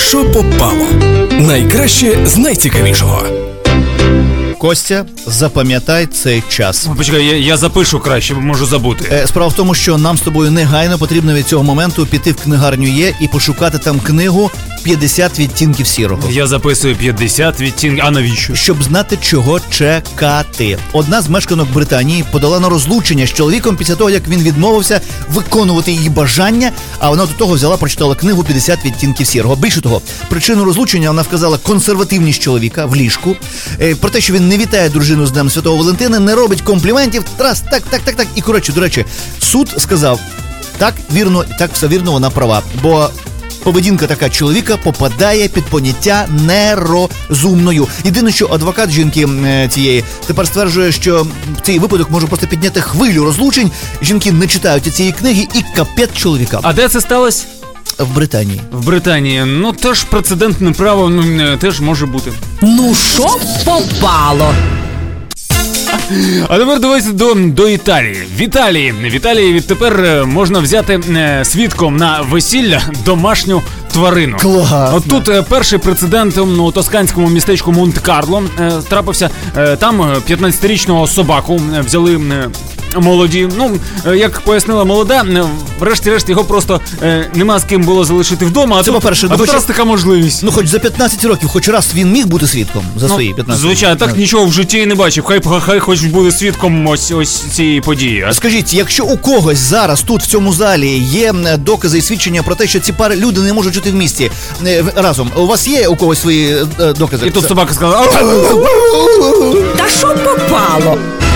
що попало? Найкраще з найцікавішого. Костя, запам'ятай цей час. Почекай, я запишу краще, бо можу забути. Справа в тому, що нам з тобою негайно потрібно від цього моменту піти в книгарню «Є» і пошукати там книгу «50 відтінків сірого». Я записую 50 відтінків. А навіщо? Щоб знати, чого чекати. Одна з мешканок Британії подала на розлучення з чоловіком після того, як він відмовився виконувати її бажання, а вона до того взяла, прочитала книгу «50 відтінків сірого». Більше того, причину розлучення вона вказала консервативність чоловіка в ліжку, про те, що він не вітає дружину з Днем Святого Валентина, не робить компліментів, раз, так. І, коротше, до речі, суд сказав, так, вірно, так, все вірно, вона права, бо поведінка така чоловіка попадає під поняття нерозумною. Єдине, що адвокат жінки цієї тепер стверджує, що цей випадок може просто підняти хвилю розлучень, жінки не читають цієї книги і капець чоловікам. А де це сталося? В Британії. В Британії. Ну, теж прецедентне право, теж може бути. Ну, що попало? А тепер давайте до Італії. В Італії відтепер можна взяти свідком на весілля домашню тварину. Класно. От тут перший прецедент у тосканському містечку Монте-Карло трапився. Там 15-річного собаку взяли молоді. Ну, як пояснила молода, врешті-решт його просто нема з ким було залишити вдома. Це, по-перше, а тут раз така можливість. Ну, хоч за 15 років, хоч раз він міг бути свідком за свої 15 років. Звичайно, так нічого в житті не бачив. Хай хоч буде свідком ось цієї події. Скажіть, якщо у когось зараз тут в цьому залі є докази і свідчення про те, що ці пари люди не можуть жити в місті разом, у вас є у когось свої докази? І тут собака сказала: Та що попало?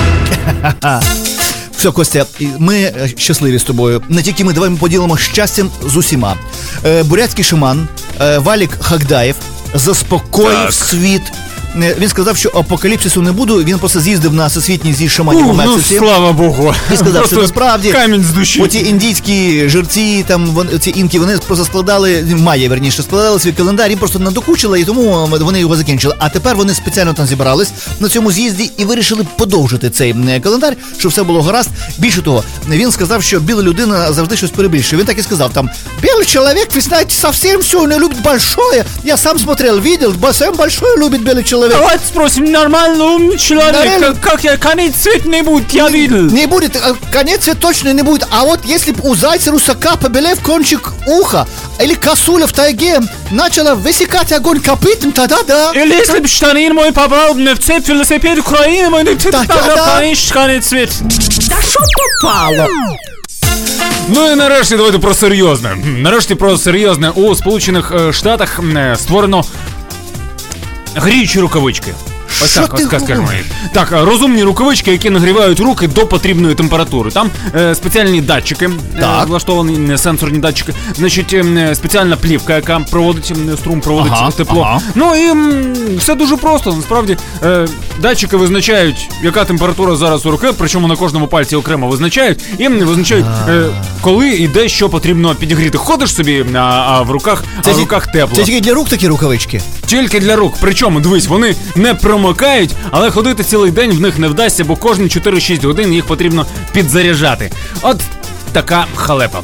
Все, Костя, ми щасливі з тобою. Не тільки ми, давай ми поділимо щастям з усіма. Бурятський шаман Валік Хагдаєв заспокоїв світ. Він сказав, що апокаліпсису не буде, він просто з'їздив на всесвітній з'їзд шаманів у Мексиці. Слава Богу. І сказав, що насправді камінь з душі. Оті індійські жерці, там ці інки, вони просто складали, майя, верніше, складали свій календар, їм просто надокучили, і тому вони його закінчили. А тепер вони спеціально там зібрались на цьому з'їзді і вирішили подовжити цей календар, щоб все було гаразд. Більше того, він сказав, що біла людина завжди щось перебільшує. Він так і сказав, там, білий чоловік, ви знаєте, совсем все не любить большое. Я сам смотрел, видел, совсем большое любит белый человек. Давайте спросим, нормально, умный человек, как я, конец свет не будет, я видел. Не будет, конец свет точно не будет. А вот если бы у зайца русака побелев кончик уха, или косуля в тайге начала высекать огонь копытом, тогда да. Или если бы штанин мой попал в цепь велосипед Украины, мой тогда, конечно, конец свет. Та що попало? Ну і нарешті давайте про серйозне. У Сполучених Штатах створено гріючі рукавички. Ось так, скажімо. Так, розумні рукавички, які нагрівають руки до потрібної температури. Там спеціальні датчики, влаштовані сенсорні датчики. Значить, спеціальна плівка, яка проводить струм, проводить тепло. Ну і все дуже просто. Насправді, датчики визначають, яка температура зараз у руки, причому на кожному пальці окремо визначають. І визначають, коли і де що потрібно підігріти. Ходиш собі, а в руках тепло. Це тільки для рук такі рукавички? Тільки для рук. Причому, дивись, вони не промокають, але ходити цілий день в них не вдасться, бо кожні 4-6 годин їх потрібно підзаряджати. От така халепа.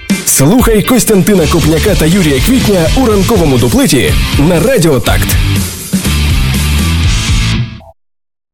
Слухай Костянтина Копняка та Юрія Квітня у ранковому дуплеті на Радіо Такт.